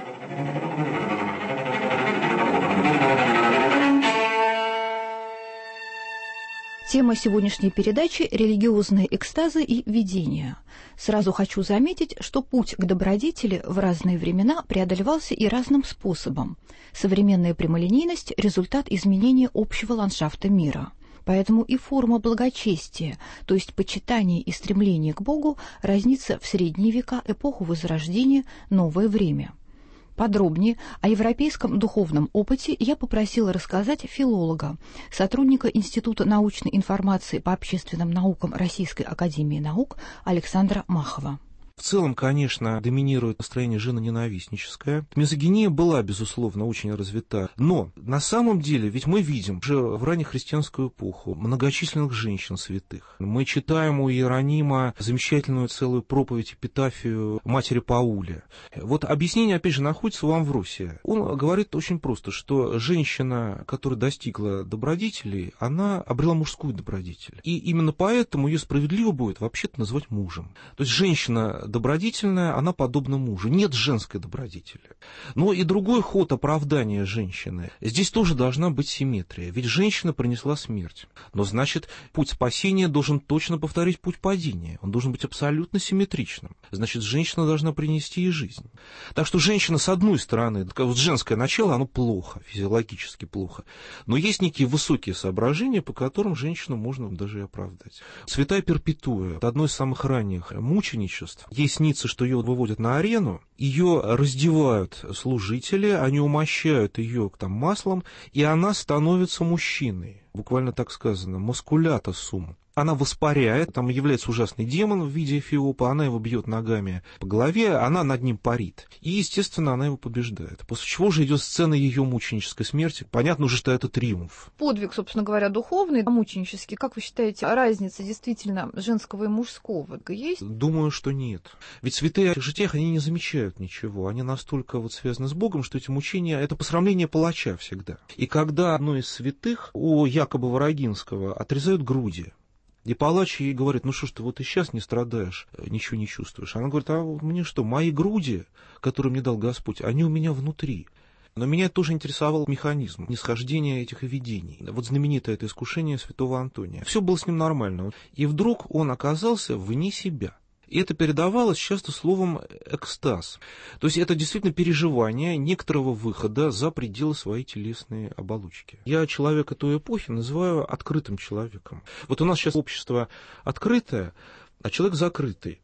Тема сегодняшней передачи – религиозные экстазы и видения. Сразу хочу заметить, что путь к добродетели в разные времена преодолевался и разным способом. Современная прямолинейность – результат изменения общего ландшафта мира. Поэтому и форма благочестия, то есть почитание и стремление к Богу, разнится в средние века, эпоху Возрождения, новое время. Подробнее о европейском духовном опыте я попросила рассказать филолога, сотрудника Института научной информации по общественным наукам Российской академии наук Александра Махова. В целом, конечно, доминирует настроение женоненавистническое. Мизогиния была, безусловно, очень развита. Но на самом деле, ведь мы видим уже в раннехристианскую эпоху многочисленных женщин святых. Мы читаем у Иеронима замечательную целую проповедь, эпитафию матери Паули. Вот объяснение, опять же, находится у Амвросия. Он говорит очень просто, что женщина, которая достигла добродетелей, она обрела мужскую добродетель. И именно поэтому ее справедливо будет вообще-то называть мужем. То есть женщина добродетельная, она подобна мужу. Нет женской добродетели. Но и другой ход оправдания женщины. Здесь тоже должна быть симметрия. Ведь женщина принесла смерть. Но значит, путь спасения должен точно повторить путь падения. Он должен быть абсолютно симметричным. Значит, женщина должна принести и жизнь. Так что женщина, с одной стороны, вот женское начало, оно плохо, физиологически плохо. Но есть некие высокие соображения, по которым женщину можно даже и оправдать. Святая Перпетуя, одно из самых ранних мученичеств. Ей снится, что ее выводят на арену, ее раздевают служители, они умощают ее там маслом, и она становится мужчиной. Буквально так сказано, маскулята сум. Она воспаряет, там является ужасный демон в виде Эфиопа, она его бьет ногами по голове, она над ним парит. И, естественно, она его побеждает. После чего же идет сцена ее мученической смерти. Понятно уже, что это триумф. Подвиг, собственно говоря, духовный, мученический. Как вы считаете, разница действительно женского и мужского есть? Думаю, что нет. Ведь святые в житиях, они не замечают ничего. Они настолько вот связаны с Богом, что эти мучения — это посрамление палача всегда. И когда одной из святых, у Якоба Ворогинского, отрезают груди, и палач ей говорит: ну что ж ты вот и сейчас не страдаешь, ничего не чувствуешь. Она говорит: а мне что, мои груди, которые мне дал Господь, они у меня внутри. Но меня тоже интересовал механизм нисхождения этих видений. Вот знаменитое это искушение святого Антония. Все было с ним нормально. И вдруг он оказался вне себя. И это передавалось часто словом экстаз. То есть это действительно переживание некоторого выхода за пределы своей телесной оболочки. Я человека той эпохи называю открытым человеком. Вот у нас сейчас общество открытое, а человек закрытый.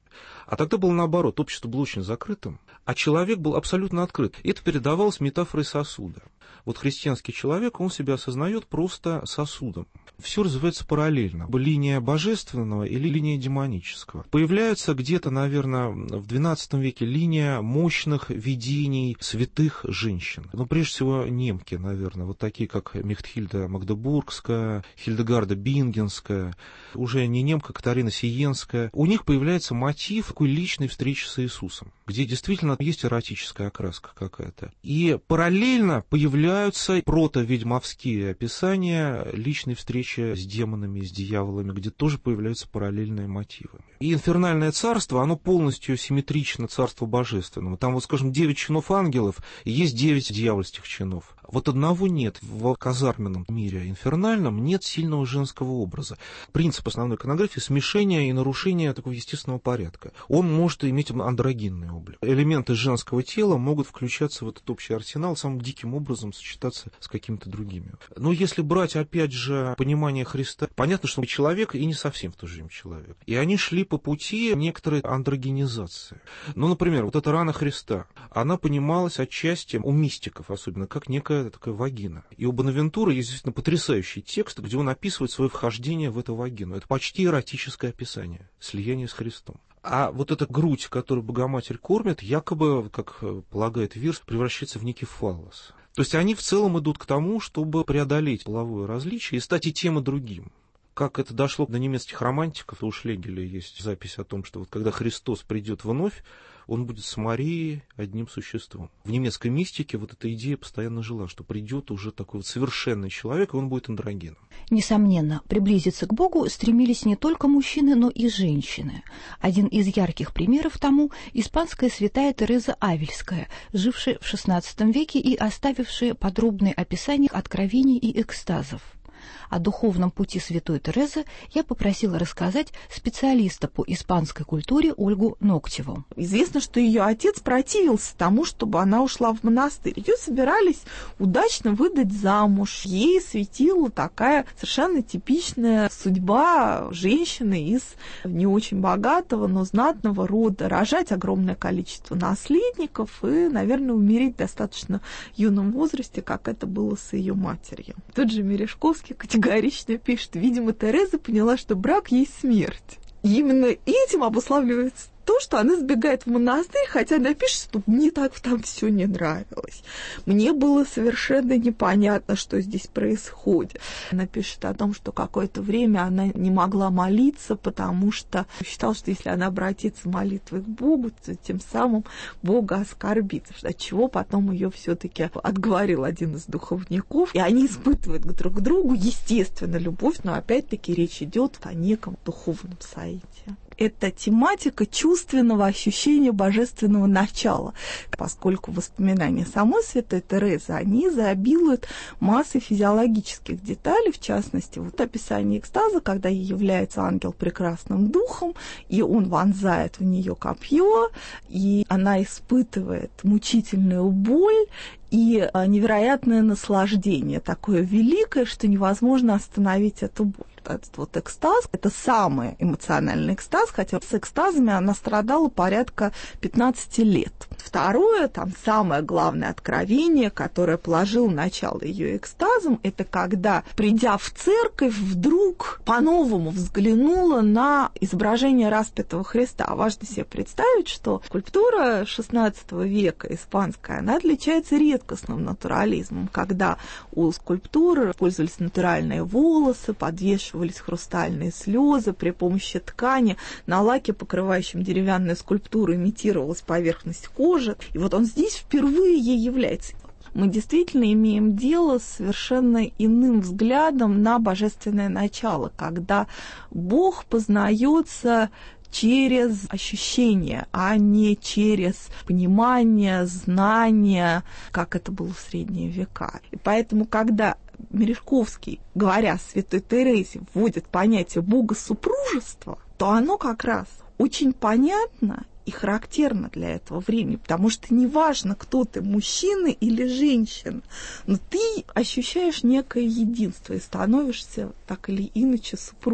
А тогда было наоборот, общество было очень закрытым, а человек был абсолютно открыт. Это передавалось метафорой сосуда. Вот христианский человек, он себя осознает просто сосудом. Все развивается параллельно. Линия божественного или линия демонического. Появляется где-то, наверное, в XII веке линия мощных видений святых женщин. Ну, прежде всего, немки, наверное, вот такие, как Мехтхильда Магдебургская, Хильдегарда Бингенская, уже не немка, Катарина Сиенская. У них появляется мотив такой личной встречи с Иисусом, где действительно есть эротическая окраска какая-то. И параллельно появляются прото-ведьмовские описания личной встречи с демонами, с дьяволами, где тоже появляются параллельные мотивы. И инфернальное царство, оно полностью симметрично царству божественному. Там, вот, скажем, 9 чинов ангелов, и есть 9 дьявольских чинов. Вот одного нет. В казарменном мире инфернальном нет сильного женского образа. Принцип основной иконографии — смешение и нарушение такого естественного порядка. Он может иметь андрогинный облик. Элементы женского тела могут включаться в этот общий арсенал, самым диким образом сочетаться с какими-то другими. Но если брать, опять же, понимание Христа, понятно, что человек и не совсем в то же время человек. И они шли по пути некоторой андрогенизации. Ну, например, вот эта рана Христа, она понималась отчасти у мистиков, особенно, как некая такая вагина. И у Бонавентура есть действительно потрясающий текст, где он описывает свое вхождение в эту вагину. Это почти эротическое описание, слияние с Христом. А вот эта грудь, которую Богоматерь кормит, якобы, как полагает Вирс, превращается в некий фаллос. То есть они в целом идут к тому, чтобы преодолеть половое различие и стать и тем, и другим. Как это дошло до немецких романтиков, у Шлегеля есть запись о том, что вот когда Христос придет вновь, он будет с Марией одним существом. В немецкой мистике вот эта идея постоянно жила, что придет уже такой вот совершенный человек, и он будет андрогеном. Несомненно, приблизиться к Богу стремились не только мужчины, но и женщины. Один из ярких примеров тому – испанская святая Тереза Авильская, жившая в XVI веке и оставившая подробные описания откровений и экстазов. О духовном пути святой Терезы я попросила рассказать специалиста по испанской культуре Ольгу Ноктеву. Известно, что ее отец противился тому, чтобы она ушла в монастырь. Ее собирались удачно выдать замуж. Ей светила такая совершенно типичная судьба женщины из не очень богатого, но знатного рода. Рожать огромное количество наследников и, наверное, умереть в достаточно юном возрасте, как это было с ее матерью. Тут же Мережковский категорично пишет: видимо, Тереза поняла, что брак есть смерть. И именно этим обуславливается то, что она сбегает в монастырь, хотя она пишет, что мне так там все не нравилось. Мне было совершенно непонятно, что здесь происходит. Она пишет о том, что какое-то время она не могла молиться, потому что считала, что если она обратится молитвой к Богу, то тем самым Бога оскорбит, от чего потом ее все-таки отговорил один из духовников. И они испытывают друг к другу, естественно, любовь, но опять-таки речь идет о неком духовном соитии. Это тематика чувственного ощущения божественного начала, поскольку воспоминания самой святой Терезы, они изобилуют массой физиологических деталей, в частности, вот описание экстаза, когда ей является ангел прекрасным духом, и он вонзает в нее копье, и она испытывает мучительную боль и невероятное наслаждение, такое великое, что невозможно остановить эту боль. Этот вот экстаз, это самый эмоциональный экстаз, хотя с экстазами она страдала порядка 15 лет. Второе, там самое главное откровение, которое положило начало ее экстазам, это когда, придя в церковь, вдруг по-новому взглянула на изображение распятого Христа. Важно себе представить, что скульптура XVI века испанская, она отличается редкостным натурализмом, когда у скульптуры использовались натуральные волосы, подвешивались хрустальные слезы, при помощи ткани на лаке, покрывающем деревянную скульптуру, имитировалась поверхность кожи. И вот он здесь впервые ей является. Мы действительно имеем дело с совершенно иным взглядом на божественное начало, когда Бог познается через ощущение, а не через понимание, знание, как это было в средние века. И поэтому, когда Мережковский, говоря о святой Терезе, вводит понятие богосупружества, то оно как раз очень понятно и характерно для этого времени, потому что неважно, кто ты, мужчина или женщина, но ты ощущаешь некое единство и становишься так или иначе супругом.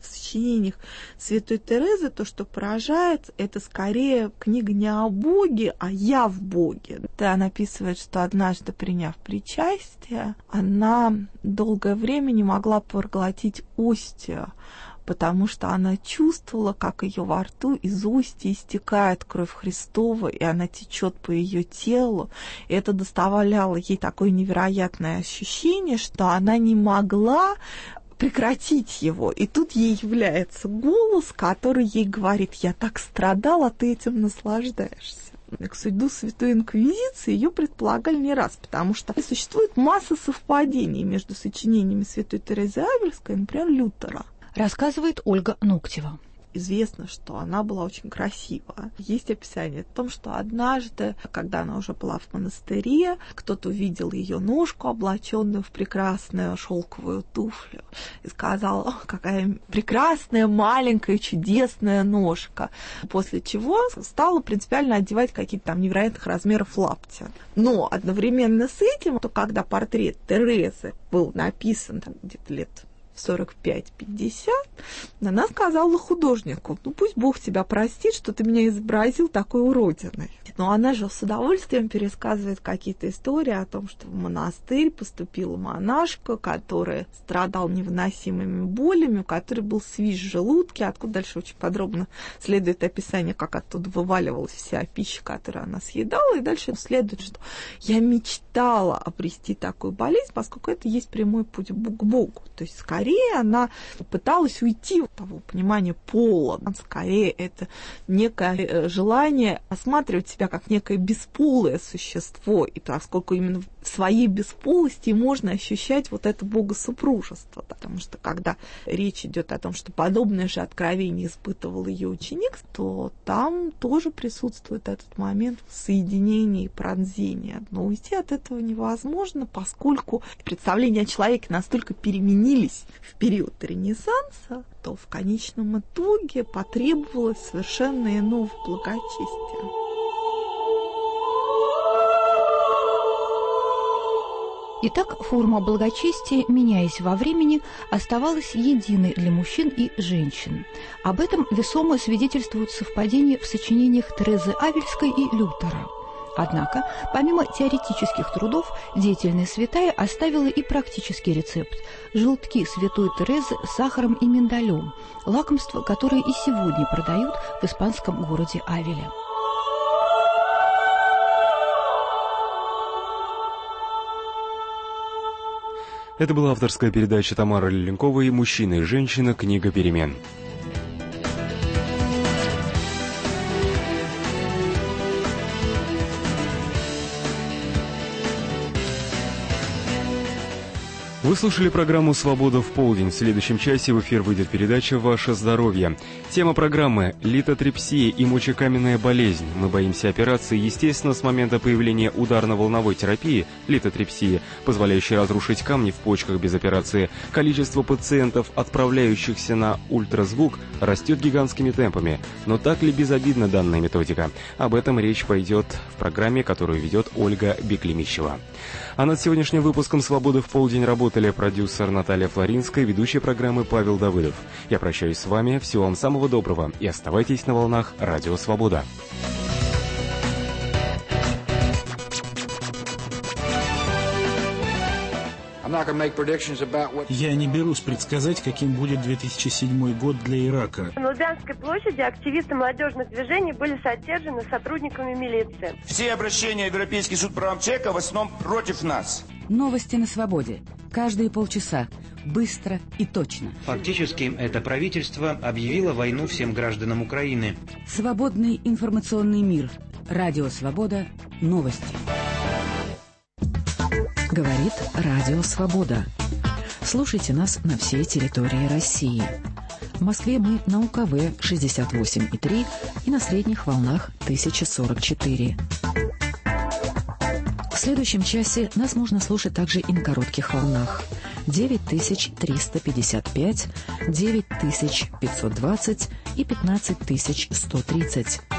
в сочинениях святой Терезы то, что поражает, это скорее книга не о Боге, а «Я в Боге». Она описывает, что однажды, приняв причастие, она долгое время не могла проглотить остию, потому что она чувствовала, как ее во рту из устья истекает кровь Христова, и она течет по ее телу. И это доставляло ей такое невероятное ощущение, что она не могла прекратить его. И тут ей является голос, который ей говорит: «Я так страдала, ты этим наслаждаешься». К суду Святой Инквизиции ее предполагали не раз, потому что существует масса совпадений между сочинениями святой Терезы Авильской и, например, Лютера. Рассказывает Ольга Ногтева. Известно, что она была очень красива. Есть описание о том, что однажды, когда она уже была в монастыре, кто-то увидел ее ножку, облаченную в прекрасную шелковую туфлю, и сказал: «О, какая прекрасная, маленькая, чудесная ножка». После чего стала принципиально одевать какие-то там невероятных размеров лаптя. Но одновременно с этим, то когда портрет Терезы был написан там, где-то лет 45-50, она сказала художнику: «Ну пусть Бог тебя простит, что ты меня изобразил такой уродиной». Но она же с удовольствием пересказывает какие-то истории о том, что в монастырь поступила монашка, которая страдала невыносимыми болями, у которой был свищ в желудке, откуда дальше очень подробно следует описание, как оттуда вываливалась вся пища, которую она съедала, и дальше следует, что «я мечтала обрести такую болезнь, поскольку это есть прямой путь к Богу». То есть скорее она пыталась уйти от того понимания пола, скорее это некое желание осматривать себя как некое бесполое существо, и поскольку именно в своей бесполости можно ощущать вот это богосупружество, потому что когда речь идет о том, что подобное же откровение испытывал ее ученик, то там тоже присутствует этот момент соединения и пронзения. Но уйти от этого невозможно, поскольку представления о человеке настолько переменились в период Ренессанса, то в конечном итоге потребовалось совершенно иного благочестия. Итак, форма благочестия, меняясь во времени, оставалась единой для мужчин и женщин. Об этом весомо свидетельствуют совпадения в сочинениях Терезы Авильской и Лютера. Однако, помимо теоретических трудов, деятельная святая оставила и практический рецепт – желтки святой Терезы с сахаром и миндалем, лакомство, которое и сегодня продают в испанском городе Авиле. Это была авторская передача Тамары Леленковой «Мужчина и женщина. Книга перемен». Вы слушали программу «Свобода в полдень». В следующем часе в эфир выйдет передача «Ваше здоровье». Тема программы – литотрепсия и мочекаменная болезнь. Мы боимся операции, естественно, с момента появления ударно-волновой терапии, литотрепсии, позволяющей разрушить камни в почках без операции. Количество пациентов, отправляющихся на ультразвук, растет гигантскими темпами. Но так ли безобидна данная методика? Об этом речь пойдет в программе, которую ведет Ольга Беклемищева. А над сегодняшним выпуском «Свободы в полдень» работали продюсер Наталья Флоринская, ведущий программы Павел Давыдов. Я прощаюсь с вами, всего вам самого доброго и оставайтесь на волнах Радио Свобода. Я не берусь предсказать, каким будет 2007 год для Ирака. На Лубянской площади активисты молодежных движений были задержаны сотрудниками милиции. Все обращения в Европейский суд по правам человека в основном против нас. Новости на свободе. Каждые полчаса. Быстро и точно. Фактически, это правительство объявило войну всем гражданам Украины. Свободный информационный мир. Радио Свобода. Новости. Говорит Радио Свобода. Слушайте нас на всей территории России. В Москве мы на УКВ 68,3 и на средних волнах 1044. В следующем часе нас можно слушать также и на коротких волнах 9355, 9520 и 15130.